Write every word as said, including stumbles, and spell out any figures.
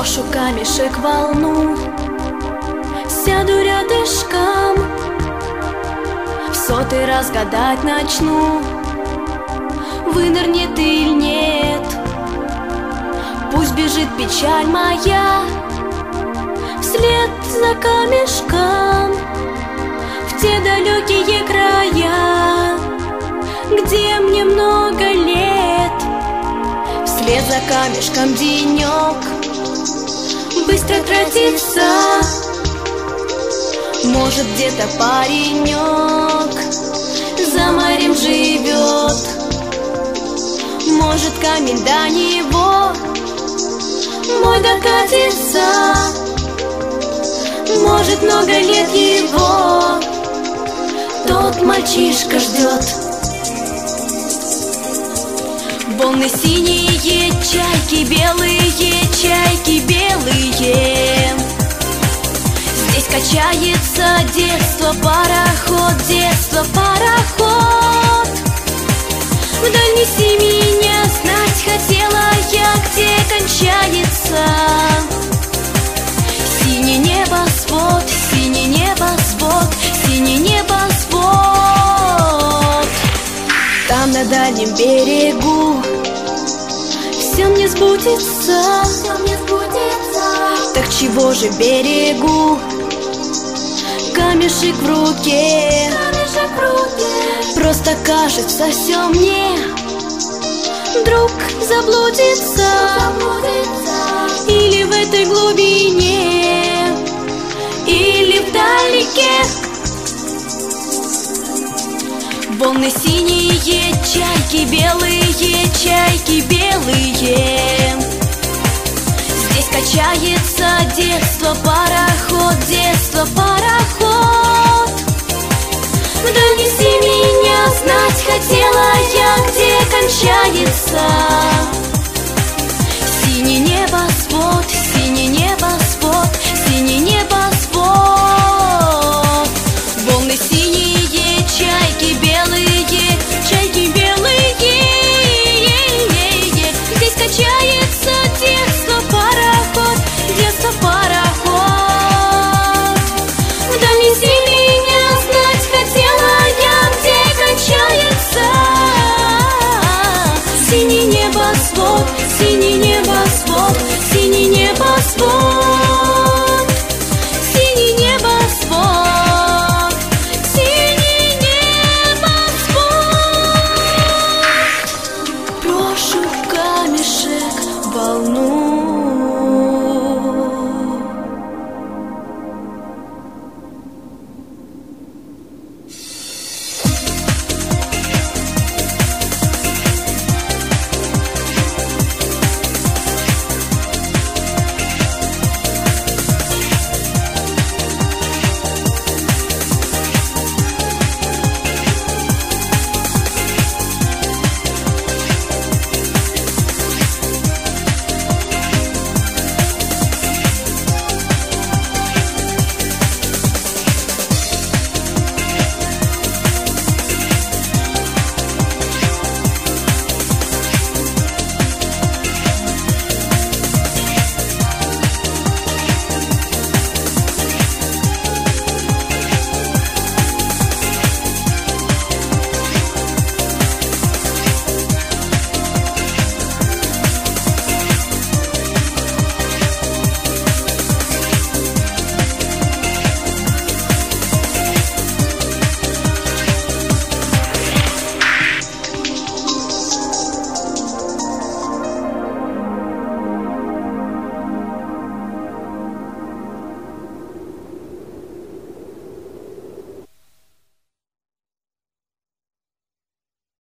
Брошу камешек в волну, сяду рядышком, в сотый раз гадать начну, вынырнет или нет. Пусть бежит печаль моя вслед за камешком в те далекие края, где мне много лет. Вслед за камешком денек быстро тратится. Может, где-то паренек за морем живет. Может, камень до него мой докатится. Может, много лет его тот мальчишка ждет. Волны синие, чайки белые, чайки белые. Здесь качается детство, пароход, детство, пароход. Вдаль неси меня, знать хотела я, где кончается синий небосвод, синий небосвод, синий небосвод. Там на дальнем берегу все мне сбудется, все мне сбудется. Так чего же берегу камешек в руке, камешек в руке. Просто кажется все мне вдруг заблудится, заблудится. Или в этой глубине, или вдалеке. Волны синие, чайки белые, чайки белые. Здесь качается детство, пароход, детство, пароход. Вдаль неси меня, знать хотела я, где кончается синий небосвод.